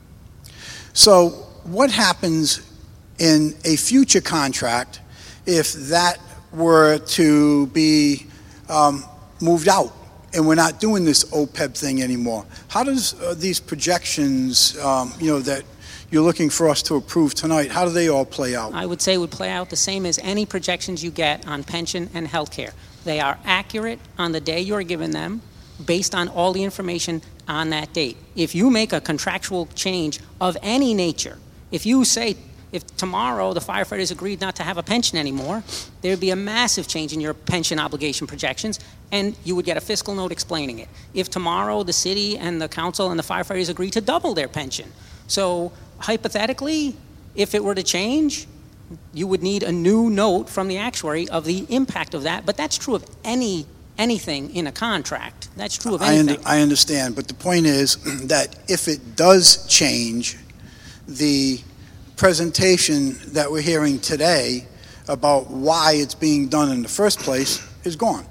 So what happens in a future contract if that were to be um, moved out and we're not doing this O P E B thing anymore? How does uh, these projections, um, you know, that you're looking for us to approve tonight, how do they all play out? I would say would play out the same as any projections you get on pension and health care. They are accurate on the day you're given them based on all the information on that date. If you make a contractual change of any nature, if you say, if tomorrow the firefighters agreed not to have a pension anymore, there would be a massive change in your pension obligation projections, and you would get a fiscal note explaining it. If tomorrow the city and the council and the firefighters agree to double their pension. So hypothetically, if it were to change, you would need a new note from the actuary of the impact of that. But that's true of any anything in a contract. That's true of I, anything. under, I understand, but the point is that if it does change, the presentation that we're hearing today about why it's being done in the first place is gone.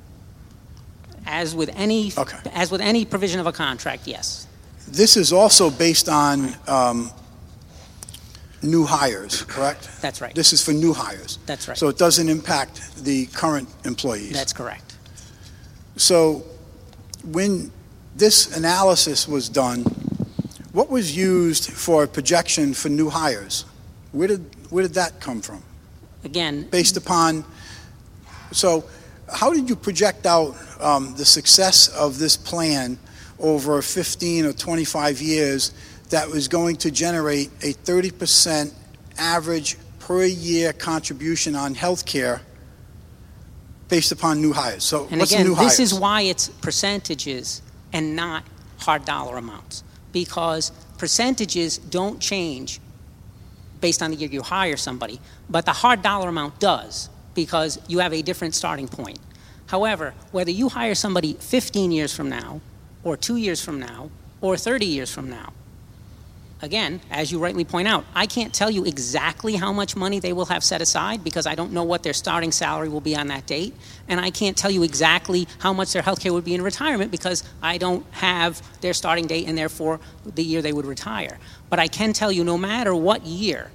As with any, Okay. as with any provision of a contract, yes. This is also based on um, new hires, correct? That's right. This is for new hires. That's right. So it doesn't impact the current employees. That's correct. So when this analysis was done, what was used for a projection for new hires? Where did, where did that come from? Again, Based upon, so how did you project out um, the success of this plan over fifteen or twenty-five years that was going to generate a thirty percent average per year contribution on health care based upon new hires? So and what's again, the new hires? this is why it's percentages and not hard dollar amounts, because percentages don't change based on the year you hire somebody, but the hard dollar amount does, because you have a different starting point. However, whether you hire somebody fifteen years from now, or two years from now, or thirty years from now, again, as you rightly point out, I can't tell you exactly how much money they will have set aside because I don't know what their starting salary will be on that date. And I can't tell you exactly how much their health care would be in retirement because I don't have their starting date and therefore the year they would retire. But I can tell you no matter what year,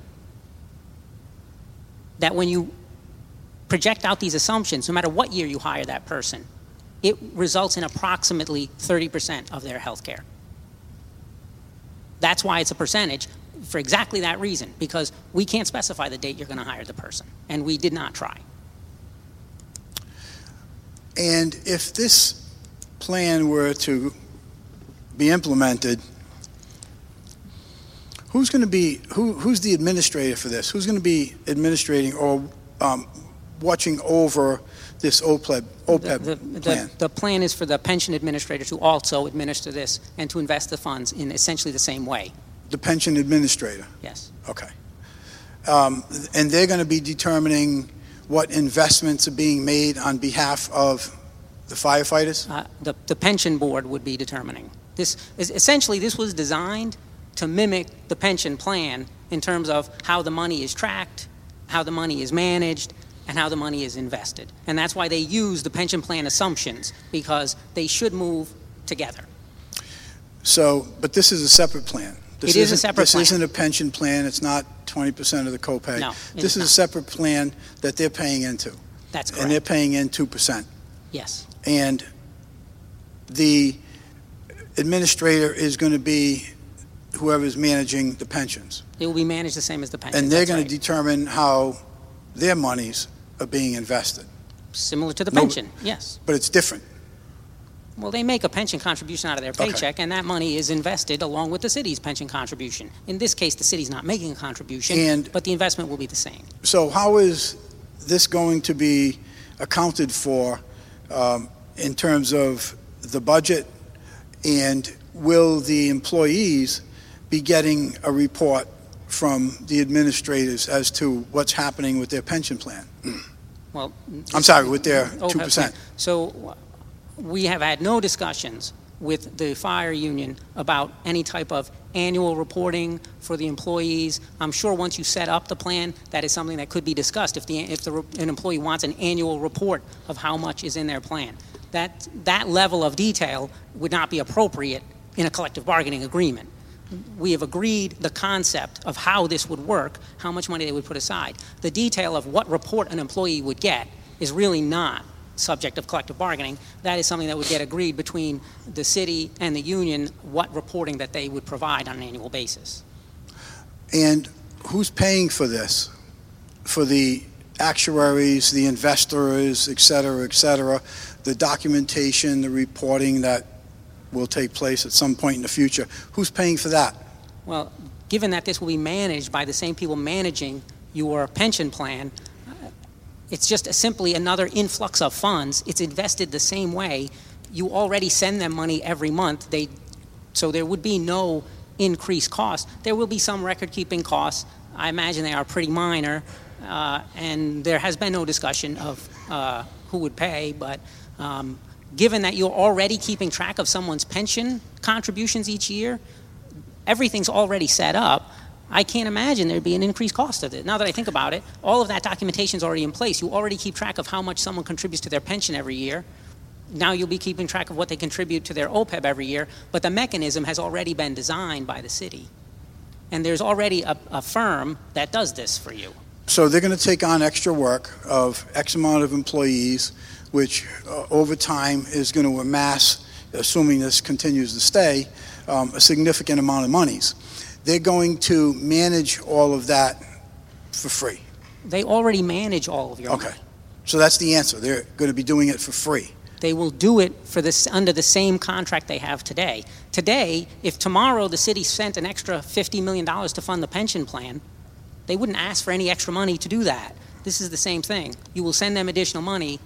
that when you project out these assumptions, no matter what year you hire that person, it results in approximately thirty percent of their health care. That's why it's a percentage, for exactly that reason, because we can't specify the date you're going to hire the person, and we did not try. And if this plan were to be implemented, who's going to be, who, who's the administrator for this? Who's going to be administrating or um, watching over this O P E B, O P E B the, the, plan? The, the plan is for the pension administrator to also administer this and to invest the funds in essentially the same way. The pension administrator? Yes. Okay. Um, and they're going to be determining what investments are being made on behalf of the firefighters? Uh, the, the pension board would be determining. This is essentially, this was designed to mimic the pension plan in terms of how the money is tracked, how the money is managed, and how the money is invested. And that's why they use the pension plan assumptions, because they should move together. So, but this is a separate plan. This It is a isn't- separate This plan. isn't a pension plan. It's not twenty percent of the copay. No, it This is is a not. separate plan that they're paying into. That's And they're correct. paying in two percent. Yes. And the administrator is going to be whoever's managing the pensions. It will be managed the same as the pension. And they're That's going right. to determine how their monies are being invested. Similar to the No, pension, yes. But it's different. Well, they make a pension contribution out of their Okay. paycheck, and that money is invested along with the city's pension contribution. In this case, the city's not making a contribution, And- but the investment will be the same. So how is this going to be accounted for um, in terms of the budget? And will the employees be getting a report from the administrators as to what's happening with their pension plan? Well, I'm sorry, with their Oh, two percent. So we have had no discussions with the fire union about any type of annual reporting for the employees. I'm sure once you set up the plan, that is something that could be discussed if the if the, an employee wants an annual report of how much is in their plan. That that level of detail would not be appropriate in a collective bargaining agreement. We have agreed the concept of how this would work, how much money they would put aside. The detail of what report an employee would get is really not subject of collective bargaining. That is something that would get agreed between the city and the union, what reporting that they would provide on an annual basis. And who's paying for this? For the actuaries, the investors, et cetera, et cetera, the documentation, the reporting that will take place at some point in the future. Who's paying for that? Well, given that this will be managed by the same people managing your pension plan, it's just a, simply another influx of funds. It's invested the same way. You already send them money every month. They, so there would be no increased cost. There will be some record-keeping costs. I imagine they are pretty minor, uh, and there has been no discussion of uh, who would pay, but um, given that you're already keeping track of someone's pension contributions each year, everything's already set up. I can't imagine there'd be an increased cost of it. Now that I think about it, all of that documentation is already in place. You already keep track of how much someone contributes to their pension every year. Now you'll be keeping track of what they contribute to their O P E B every year, but the mechanism has already been designed by the city. And there's already a, a firm that does this for you. So they're going to take on extra work of X amount of employees, which uh, over time is going to amass, assuming this continues to stay, um, a significant amount of monies. They're going to manage all of that for free. They already manage all of your Okay. money. So that's the answer. They're going to be doing it for free. They will do it for this under the same contract they have today. Today, if tomorrow the city sent an extra fifty million dollars to fund the pension plan, they wouldn't ask for any extra money to do that. This is the same thing. You will send them additional money.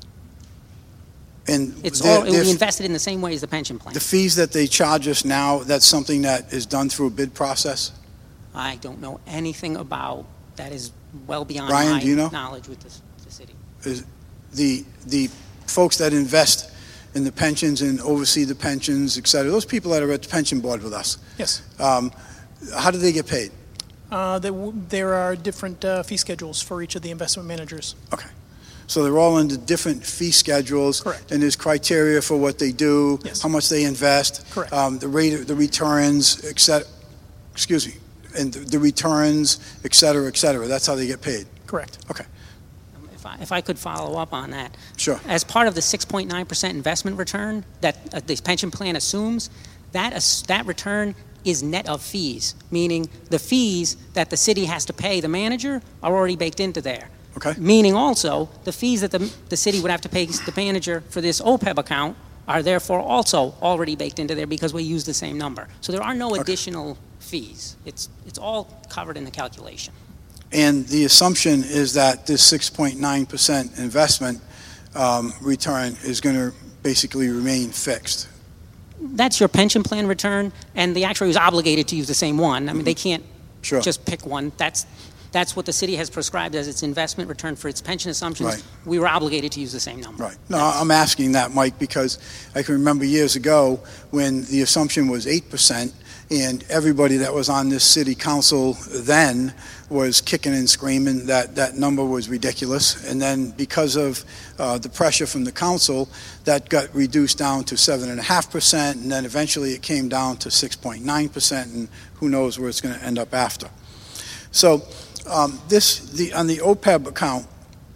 And It's they're- all, it will they're- be invested in the same way as the pension plan. the fees that they charge us now, that's something that is done through a bid process? I don't know anything about that. Is well beyond Brian, my do you know? knowledge with the, the city. The, the folks that invest in the pensions and oversee the pensions, et cetera, those people that are at the pension board with us, Yes. um, How do they get paid? Uh, there, w- there are different uh, fee schedules for each of the investment managers. Okay. So they're all under different fee schedules. Correct. And there's criteria for what they do, Yes. how much they invest. Correct. Um, the rate, of the returns, et cetera, excuse me, and the, the returns, et cetera, et cetera. That's how they get paid. Correct. Okay, If I, if I could follow up on that. sure. As part of the six point nine percent investment return that uh, the pension plan assumes, that, ass- that return is net of fees, meaning the fees that the city has to pay the manager are already baked into there. Okay. Meaning also, the fees that the, the city would have to pay the manager for this O P E B account are therefore also already baked into there because we use the same number. So there are no Okay. additional fees. It's, it's all covered in the calculation. And the assumption is that this six point nine percent investment um, return is going to basically remain fixed. That's your pension plan return, and the actuary is obligated to use the same one. I mean, they can't Sure. just pick one. That's, that's what the city has prescribed as its investment return for its pension assumptions. Right. We were obligated to use the same number. Right. No, I'm asking that, Mike, because I can remember years ago when the assumption was eight percent, and everybody that was on this city council then was kicking and screaming that that number was ridiculous. And then because of uh, the pressure from the council, that got reduced down to seven point five percent, and then eventually it came down to six point nine percent, and who knows where it's going to end up after. So um, this, the on the O P E B account,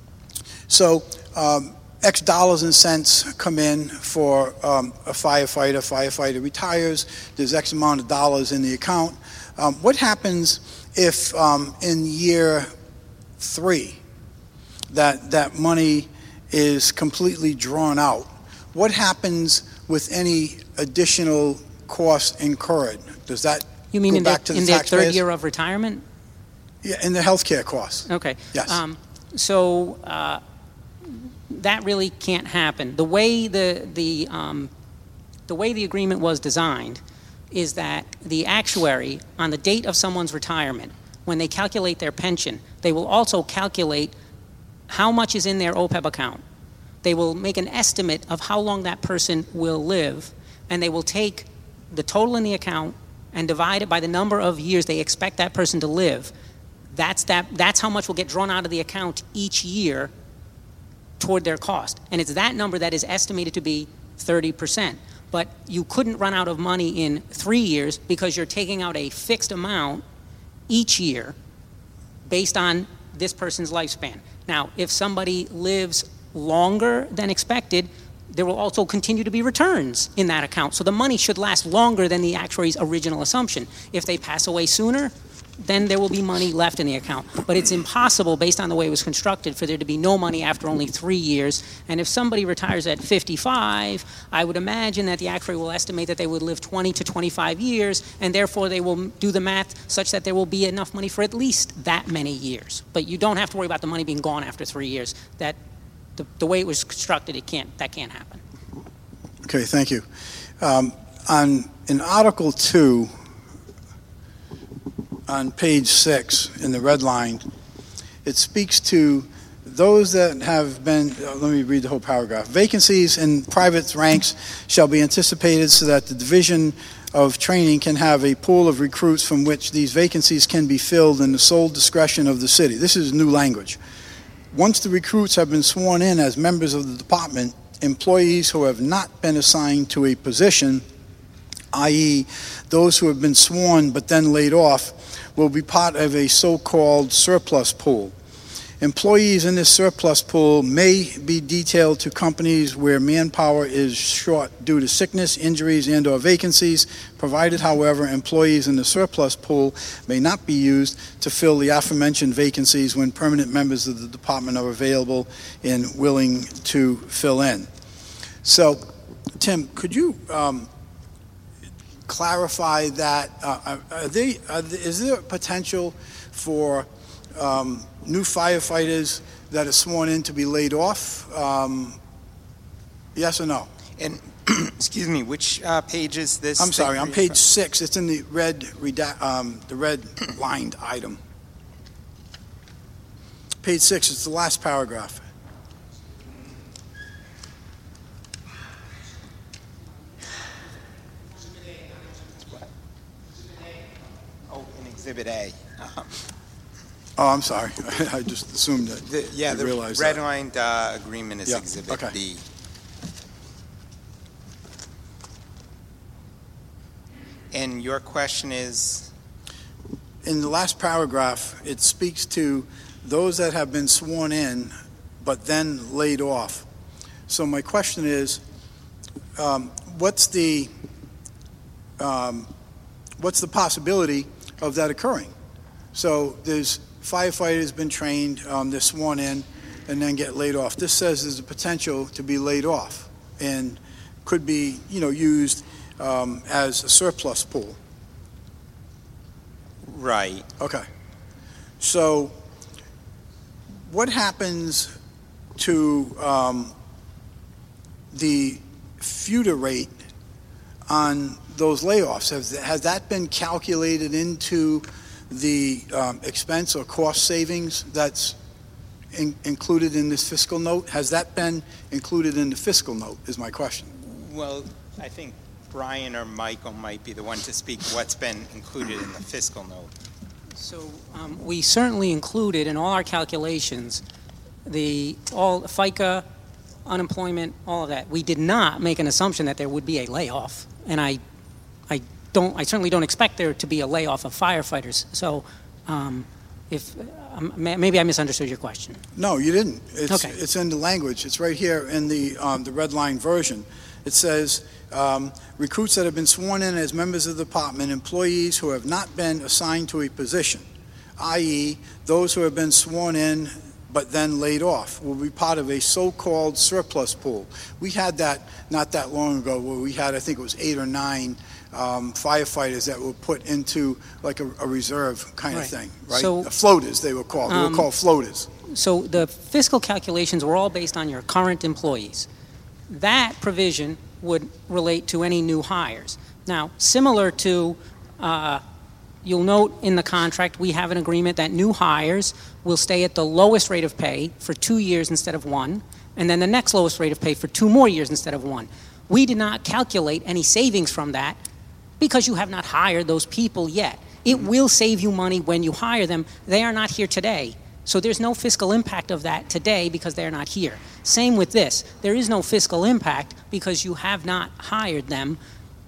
so um, X dollars and cents come in for um, a firefighter. Firefighter retires. There's X amount of dollars in the account. Um, what happens if um, in year three that that money is completely drawn out? What happens with any additional costs incurred? Does that You mean go in their, back to the in their taxpayers? third year of retirement? Yeah, and the healthcare costs. Okay. Yes. Um, so uh, that really can't happen. The way the the um, the way the agreement was designed is that the actuary, on the date of someone's retirement, when they calculate their pension, they will also calculate how much is in their O P E B account. They will make an estimate of how long that person will live, and they will take the total in the account and divide it by the number of years they expect that person to live. That's, that, that's how much will get drawn out of the account each year toward their cost. And it's that number that is estimated to be thirty percent. But you couldn't run out of money in three years because you're taking out a fixed amount each year based on this person's lifespan. Now, if somebody lives longer than expected, there will also continue to be returns in that account. So the money should last longer than the actuary's original assumption. If they pass away sooner, then there will be money left in the account. But it's impossible, based on the way it was constructed, for there to be no money after only three years. And if somebody retires at fifty-five, I would imagine that the actuary will estimate that they would live twenty to twenty-five years, and therefore they will do the math such that there will be enough money for at least that many years. But you don't have to worry about the money being gone after three years. That the, the way it was constructed, it can't, that can't happen. Okay, thank you. Um, on in Article Two, on page six in the red line, it speaks to those that have been, uh, let me read the whole paragraph. Vacancies in private ranks shall be anticipated so that the division of training can have a pool of recruits from which these vacancies can be filled in the sole discretion of the city. This is new language. Once the recruits have been sworn in as members of the department, employees who have not been assigned to a position, that is those who have been sworn but then laid off, will be part of a so-called surplus pool. Employees in this surplus pool may be detailed to companies where manpower is short due to sickness, injuries, and or vacancies, provided, however, employees in the surplus pool may not be used to fill the aforementioned vacancies when permanent members of the department are available and willing to fill in. So, Tim, could you um, clarify that? Uh, are they, are they, is there potential for um, new firefighters that are sworn in to be laid off? Um, yes or no? And, excuse me, which uh, page is this? I'm sorry, that on you're page from? six. It's in the red, reda- um, the red lined item. Page six. It's the last paragraph. Exhibit A. Um, Oh, I'm sorry. I just assumed that. the- Yeah, I the realized that. redlined uh, agreement is Yeah, Exhibit okay. D. And your question is? In the last paragraph, it speaks to those that have been sworn in but then laid off. So my question is, um, what's the um, what's the possibility of that occurring? So there's firefighters been trained, um, they're sworn in, and then get laid off. This says there's a potential to be laid off and could be, you know, used um, as a surplus pool. Right. Okay. So what happens to um, the FUTA rate on those layoffs? Has, has that been calculated into the um, expense or cost savings that's in, included in this fiscal note? Has that been included in the fiscal note, is my question. Well, I think Brian or Michael might be the one to speak what's been included in the fiscal note. So um, we certainly included in all our calculations the all FICA, unemployment, all of that. We did not make an assumption that there would be a layoff, and I, I don't. I certainly don't expect there to be a layoff of firefighters. So, um, if um, maybe I misunderstood your question. No, you didn't. It's, Okay. It's in the language. It's right here in the um, the red line version. It says, um, recruits that have been sworn in as members of the department, employees who have not been assigned to a position, that is, those who have been sworn in but then laid off, will be part of a so-called surplus pool. We had that not that long ago where we had, I think it was eight or nine um, firefighters that were put into like a, a reserve kind Right. of thing, right? So- Uh, floaters, they were called. They Um, were called floaters. So the fiscal calculations were all based on your current employees. That provision would relate to any new hires. Now, similar to, uh, you'll note in the contract, we have an agreement that new hires will stay at the lowest rate of pay for two years instead of one, and then the next lowest rate of pay for two more years instead of one. We did not calculate any savings from that because you have not hired those people yet. It will save you money when you hire them. They are not here today. So there's no fiscal impact of that today because they're not here. Same with this. There is no fiscal impact because you have not hired them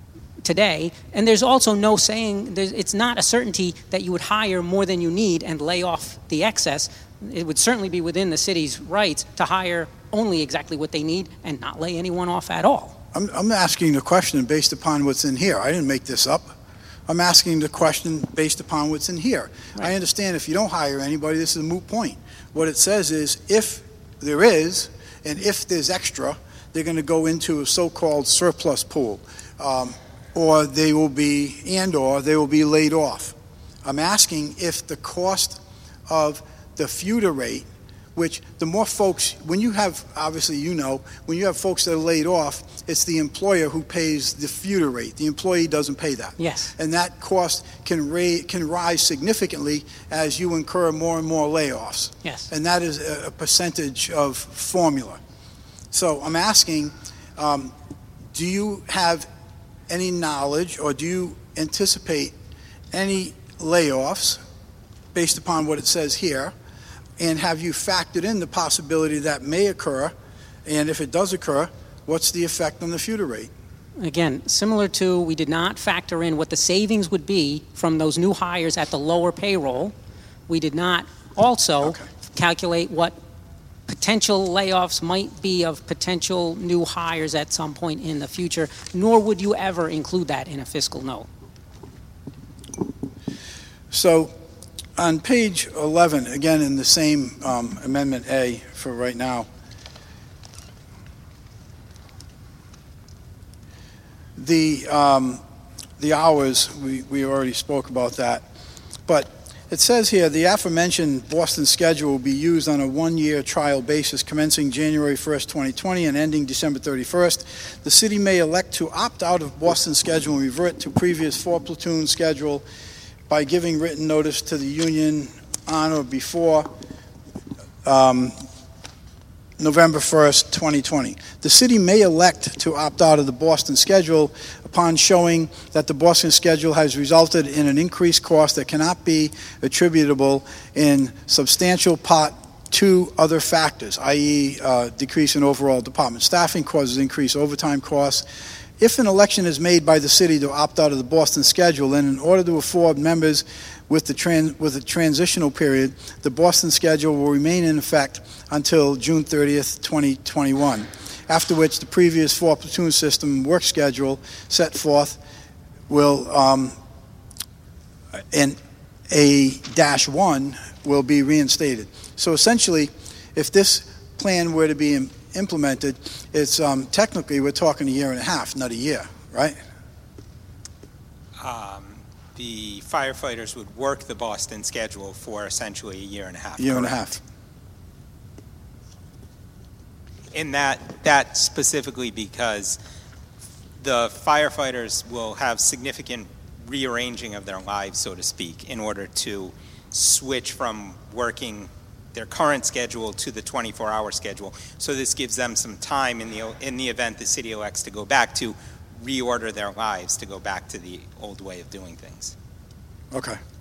today. And there's also no saying, there's, it's not a certainty that you would hire more than you need and lay off the excess. It would certainly be within the city's rights to hire only exactly what they need and not lay anyone off at all. I'm, I'm asking the question based upon what's in here. I didn't make this up. I'm asking the question based upon what's in here. Right. I understand if you don't hire anybody, this is a moot point. What it says is if there is, and if there's extra, they're going to go into a so-called surplus pool, um, or they will be, and or they will be laid off. I'm asking if the cost of the FUTA rate, which the more folks, when you have, obviously you know, when you have folks that are laid off, it's the employer who pays the FUTA rate. The employee doesn't pay that. Yes. And that cost can, ra- can rise significantly as you incur more and more layoffs. Yes. And that is a, a percentage of formula. So I'm asking, um, do you have any knowledge or do you anticipate any layoffs based upon what it says here? And have you factored in the possibility that may occur? And if it does occur, what's the effect on the FUTA rate? Again, similar to, we did not factor in what the savings would be from those new hires at the lower payroll. We did not also Okay. calculate what potential layoffs might be of potential new hires at some point in the future, nor would you ever include that in a fiscal note. So on page eleven, again in the same um, Amendment A for right now, the um, the hours, we, we already spoke about that. But it says here, the aforementioned Boston schedule will be used on a one-year trial basis commencing January first, twenty twenty and ending December thirty-first. The city may elect to opt out of Boston schedule and revert to previous four-platoon schedule by giving written notice to the union on or before um, November first, twenty twenty. The city may elect to opt out of the Boston schedule upon showing that the Boston schedule has resulted in an increased cost that cannot be attributable in substantial part to other factors, that is, uh, decrease in overall department staffing causes increased overtime costs. If an election is made by the city to opt out of the Boston schedule, then in order to afford members with the tran- with a transitional period, the Boston schedule will remain in effect until June thirtieth, twenty twenty-one, after which the previous four platoon system work schedule set forth will, um, in A dash one, will be reinstated. So essentially, if this plan were to be im- implemented, it's um, technically we're talking a year and a half, not a year, right? Um, the firefighters would work the Boston schedule for essentially a year and a half. Year and a correct? half. In that, that specifically because the firefighters will have significant rearranging of their lives, so to speak, in order to switch from working their current schedule to the twenty-four hour schedule. So this gives them some time in the in the event the city elects to go back to reorder their lives to go back to the old way of doing things. Okay.